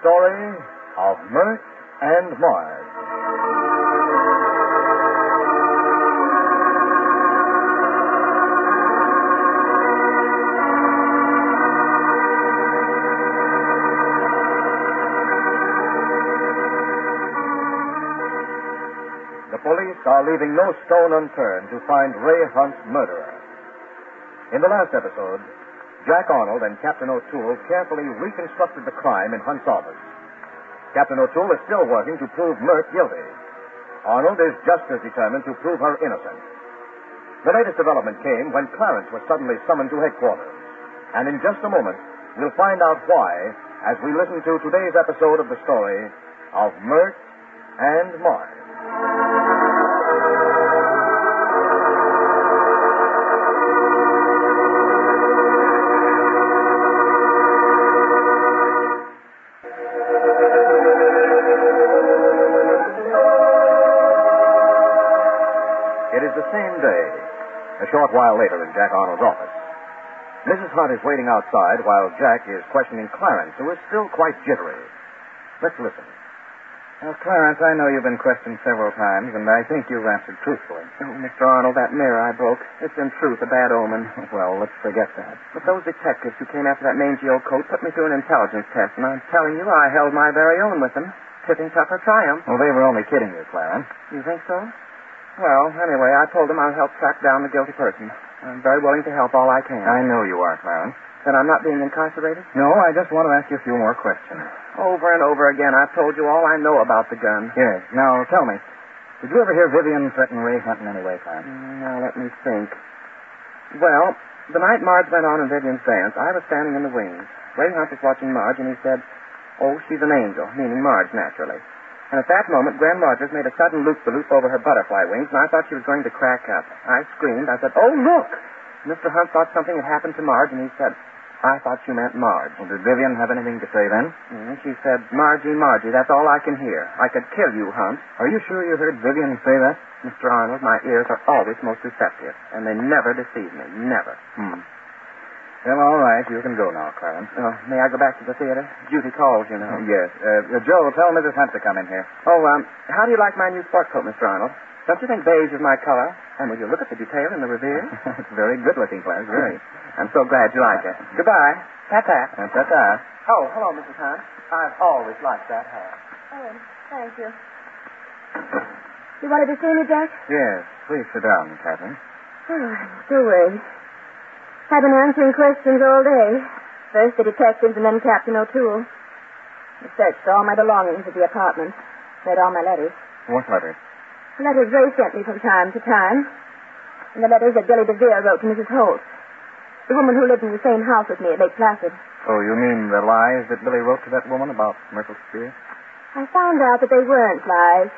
story of Mirth and Marge. The police are leaving no stone unturned to find Ray Hunt's murderer. In the last episode, Jack Arnold and Captain O'Toole carefully reconstructed the crime in Hunt's office. Captain O'Toole is still working to prove Mirth guilty. Arnold is just as determined to prove her innocent. The latest development came when Clarence was suddenly summoned to headquarters. And in just a moment, we'll find out why as we listen to today's episode of the story of Mirth and Marge. It is the same day, a short while later in Jack Arnold's office. Mrs. Hunt is waiting outside while Jack is questioning Clarence, who is still quite jittery. Let's listen. Well, Clarence, I know you've been questioned several times, and I think you've answered truthfully. Oh, Mr. Arnold, that mirror I broke, it's in truth a bad omen. Well, let's forget that. But those detectives who came after that mangy old coat put me through an intelligence test, and I'm telling you, I held my very own with them. Tipping Tucker triumph. Well, they were only kidding you, Clarence. You think so? Well, anyway, I told them I'll help track down the guilty person. I'm very willing to help all I can. I know you are, Clarence. Then I'm not being incarcerated? No, I just want to ask you a few more questions. Over and over again, I've told you all I know about the gun. Yes. Now, tell me, did you ever hear Vivian threaten Ray Hunt in any way, Clarence? Now, let me think. Well, the night Marge went on in Vivian's dance, I was standing in the wings. Ray Hunt was watching Marge, and he said, "Oh, she's an angel," meaning Marge, naturally. And at that moment, Gran Rogers made a sudden loop-the-loop over her butterfly wings, and I thought she was going to crack up. I screamed. I said, "Oh, look!" Mr. Hunt thought something had happened to Marge, and he said, "I thought you meant Marge." Well, did Vivian have anything to say then? She said, "Margie, Margie, that's all I can hear. I could kill you, Hunt." Are you sure you heard Vivian say that? Mr. Arnold, my ears are always most receptive, and they never deceive me. Never. Well, all right. You can go now, Clarence. Oh, may I go back to the theater? Duty calls, you know. Yes. Joe, tell Mrs. Hunt to come in here. Oh, how do you like my new sport coat, Mr. Arnold? Don't you think beige is my color? And will you look at the detail in the Revere? It's very good-looking, Clarence. Very. I'm so glad you like it. Goodbye. Ta-ta. Ta-ta. Oh, hello, Mrs. Hunt. I've always liked that hat. Oh, thank you. You wanted to see me, Jack? Yes. Please sit down, Catherine. Oh, I'm still worried. I've been answering questions all day. First the detectives and then Captain O'Toole. I searched all my belongings at the apartment. Read all my letters. What letters? The letters Ray sent me from time to time. And the letters that Billy DeVere wrote to Mrs. Holt. The woman who lived in the same house with me at Lake Placid. Oh, you mean the lies that Billy wrote to that woman about Myrtle Spear? I found out that they weren't lies.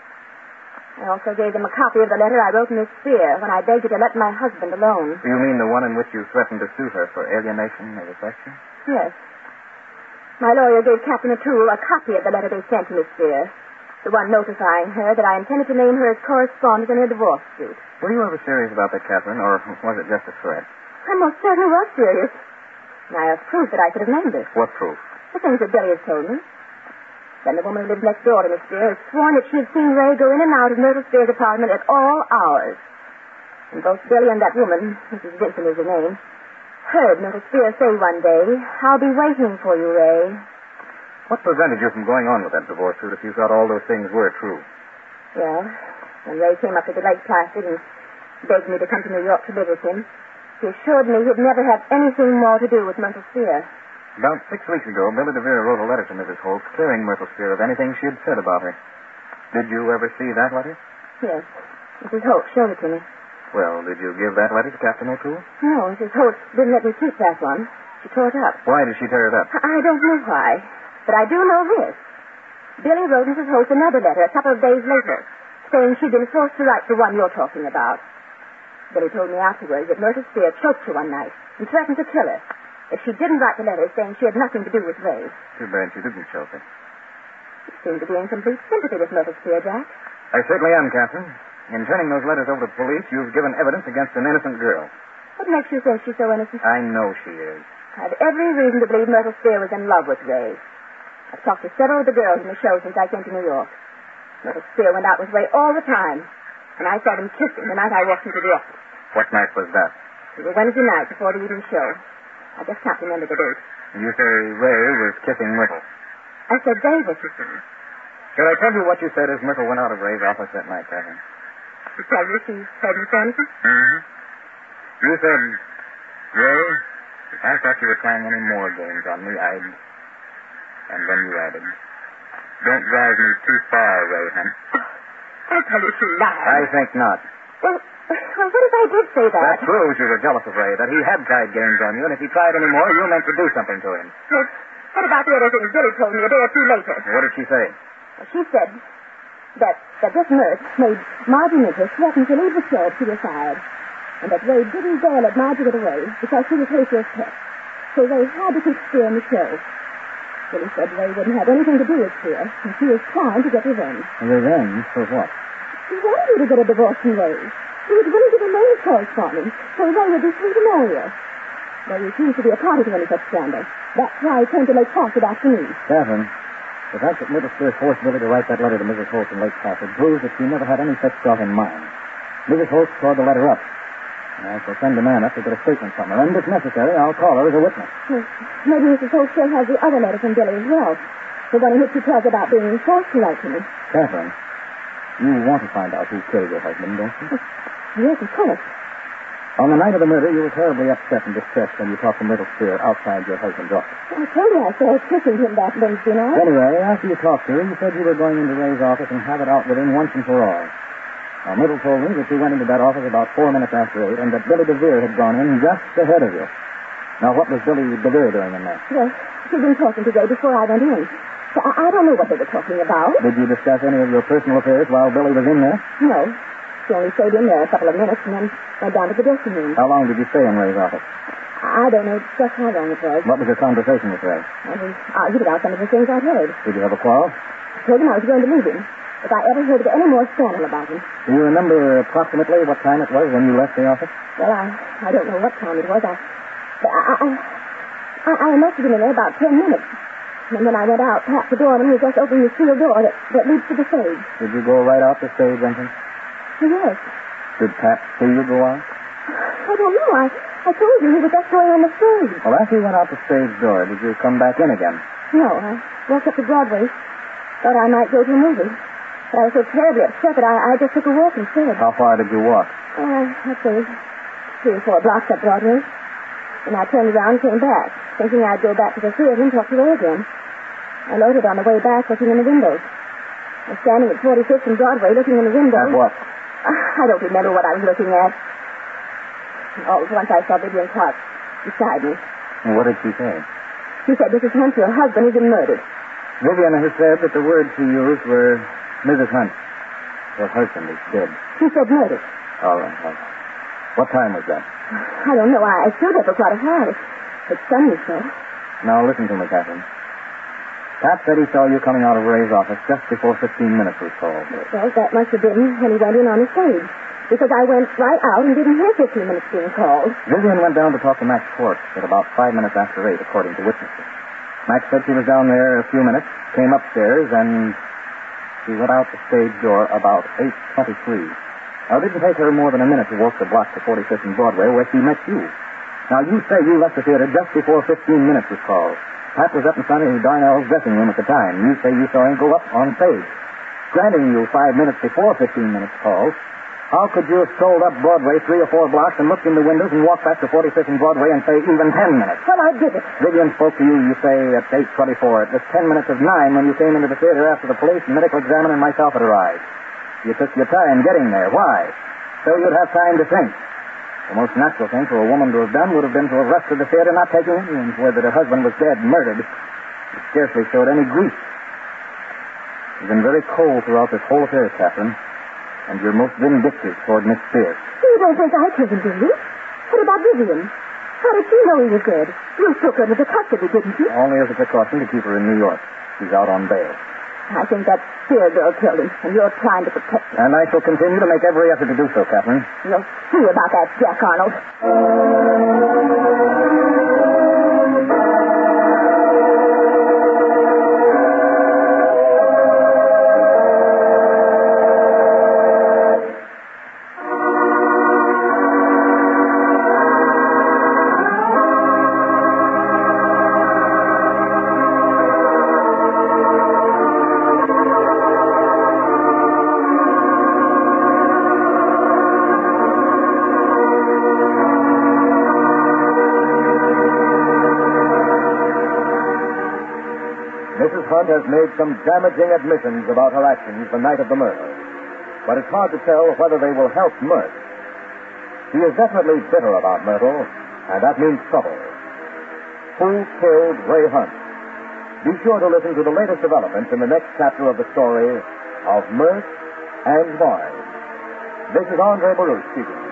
I also gave them a copy of the letter I wrote to Miss Spear when I begged her to let my husband alone. You mean the one in which you threatened to sue her for alienation of affection? Yes. My lawyer gave Captain O'Toole a copy of the letter they sent to Miss Spear. The one notifying her that I intended to name her as correspondent in her divorce suit. Were you ever serious about that, Catherine, or was it just a threat? I most certainly was serious. And I have proof that I could have named her. What proof? The things that Billy has told me. Then the woman who lives next door to Miss Spear has sworn that she had seen Ray go in and out of Myrtle Spear's apartment at all hours. And both Billy and that woman, Mrs. Vincent is her name, heard Myrtle Spear say one day, "I'll be waiting for you, Ray." What prevented you from going on with that divorce suit if you thought all those things were true? Well, when Ray came up to the Lake Placid and begged me to come to New York to live with him, he assured me he'd never have anything more to do with Myrtle Spear. About 6 weeks ago, Billy DeVere wrote a letter to Mrs. Holt clearing Myrtle Spear of anything she had said about her. Did you ever see that letter? Yes. Mrs. Holt showed it to me. Well, did you give that letter to Captain O'Toole? No, Mrs. Holt didn't let me keep that one. She tore it up. Why did she tear it up? I don't know why, but I do know this. Billy wrote Mrs. Holt another letter a couple of days later, saying she'd been forced to write the one you're talking about. Billy told me afterwards that Myrtle Spear choked her one night and threatened to kill her if she didn't write the letter saying she had nothing to do with Ray. Too bad she didn't choke her. You seem to be in complete sympathy with Myrtle Spear, Jack. I certainly am, Catherine. In turning those letters over to the police, you've given evidence against an innocent girl. What makes you think she's so innocent? I know she is. I have every reason to believe Myrtle Spear was in love with Ray. I've talked to several of the girls in the show since I came to New York. Myrtle Spear went out with Ray all the time, and I saw them kissing the night I walked into the office. What night was that? It was Wednesday night before the evening show. I just can't remember the date. You say Ray was kissing Myrtle. I said they were kissing. Shall I tell you what you said as Myrtle went out of Ray's office that night, Catherine? She tell you she heard me say anything? Mm-hmm. You said, Ray, if I thought you were playing any more games on me, I'd... And then you added, don't drive me too far, Ray Hunt. I tell you she lied. I think not. Well, what if I did say that? That proves you were jealous of Ray, that he had tried games on you, and if he tried any more, you meant to do something to him. Well, what about the other things Billy told me a day or two later? What did she say? Well, she said that this Mert made Margie Nichols threaten to leave the show if she was fired, and that Ray didn't dare let Margie get away because she was Horatio's pet. So Ray had to keep Spear in the show. Billy said Ray wouldn't have anything to do with Spear, and she was trying to get revenge. Revenge for what? She wanted you to get a divorce from Ray. She was willing to remain corresponding, so Ray would be free to marry her. Ray refused to be a party to any such scandal. That's why he came to Lake Placid after me. Catherine, the fact that Myrtle Spear forced Billy to write that letter to Mrs. Holt in Lake Placid proves that she never had any such thought in mind. Mrs. Holt tore the letter up. I shall send a man up to get a statement from her, and if necessary, I'll call her as a witness. Well, maybe Mrs. Holt still has the other letter from Billy as well. The one in which she tells about being forced to write to me. Catherine, you want to find out who killed your husband, don't you? Yes, of course. On the night of the murder, you were terribly upset and distressed when you talked to Myrtle Spear outside your husband's office. I told you I saw her kissing him that Wednesday night. Anyway, after you talked to her, you said you were going into Ray's office and have it out with him once and for all. Now, Myrtle told me that you went into that office about 4 minutes after 8 and that Billy DeVere had gone in just ahead of you. Now, what was Billy DeVere doing in there? Well, she'd been talking today before I went in. So I don't know what they were talking about. Did you discuss any of your personal affairs while Billy was in there? No. She only stayed in there a couple of minutes and then went down to the dressing room. How long did you stay in Ray's office? I don't know just how long it was. What was your conversation with Ray? We argued about some of the things I'd heard. Did you have a quarrel? I told him I was going to leave him. If I ever heard of any more scandal about him. Do you remember approximately what time it was when you left the office? Well, I don't know what time it was. I must have been in there about 10 minutes. And when I went out, Pat, the doorman was just opening the steel door that leads to the stage. Did you go right out the stage entrance? Yes. Did Pat see you go out? I don't know. I told you he was just going on the stage. Well, after you went out the stage door, did you come back in again? No, I walked up to Broadway. Thought I might go to a movie. But I was so terribly upset that I just took a walk instead. How far did you walk? I'd say 3 or 4 blocks up Broadway. And I turned around and came back, thinking I'd go back to the theater and talk to Ray again. I loaded on the way back looking in the windows. I was standing at 45th and Broadway looking in the window. At what? I don't remember what I was looking at. And all at once I saw Vivian Clark beside me. And what did she say? She said, Mrs. Hunt, your husband has been murdered. Vivian has said that the words she used were... Mrs. Hunt, your husband is dead. She said murdered. All right. What time was that? I don't know. I stood there for quite a while. It stunned me so. Now, listen to me, Catherine. Pat said he saw you coming out of Ray's office just before 15 minutes was called. Well, that must have been when he went in on the stage. Because I went right out and didn't hear 15 minutes being called. Vivian went down to talk to Max Schwartz at about 5 minutes after 8, according to witnesses. Max said she was down there a few minutes, came upstairs, and... she went out the stage door about 8:23. Now, it didn't take her more than a minute to walk the block to 45th and Broadway, where she met you. Now, you say you left the theater just before 15 minutes was called. Pat was up in front of Darnell's dressing room at the time. You say you saw him go up on stage. Granting you 5 minutes before 15 minutes called, how could you have strolled up Broadway 3 or 4 blocks and looked in the windows and walked back to 45th and Broadway and say even 10 minutes? Well, I did it. Vivian spoke to you, you say, at 8:24. It was 10 minutes of 9 when you came into the theater after the police and medical examiner and myself had arrived. You took your time getting there. Why? So you'd have time to think. The most natural thing for a woman to have done would have been to have rushed to the theater, not taking any word that her husband was dead, murdered. It scarcely showed any grief. You've been very cold throughout this whole affair, Catherine. And you're most vindictive toward Miss Spear. You don't think I killed him, do you? What about Vivian? How did she know he was dead? You took her into custody, didn't you? Only as a precaution to keep her in New York. She's out on bail. I think that Spear girl killed him, and you're trying to protect him. And I shall continue to make every effort to do so, Catherine. You'll see about that, Jack Arnold. Hunt has made some damaging admissions about her actions the night of the murder. But it's hard to tell whether they will help Myrtle. She is definitely bitter about Myrtle, and that means trouble. Who killed Ray Hunt? Be sure to listen to the latest developments in the next chapter of the story of Mirth and Marge. This is Andre Baruch speaking.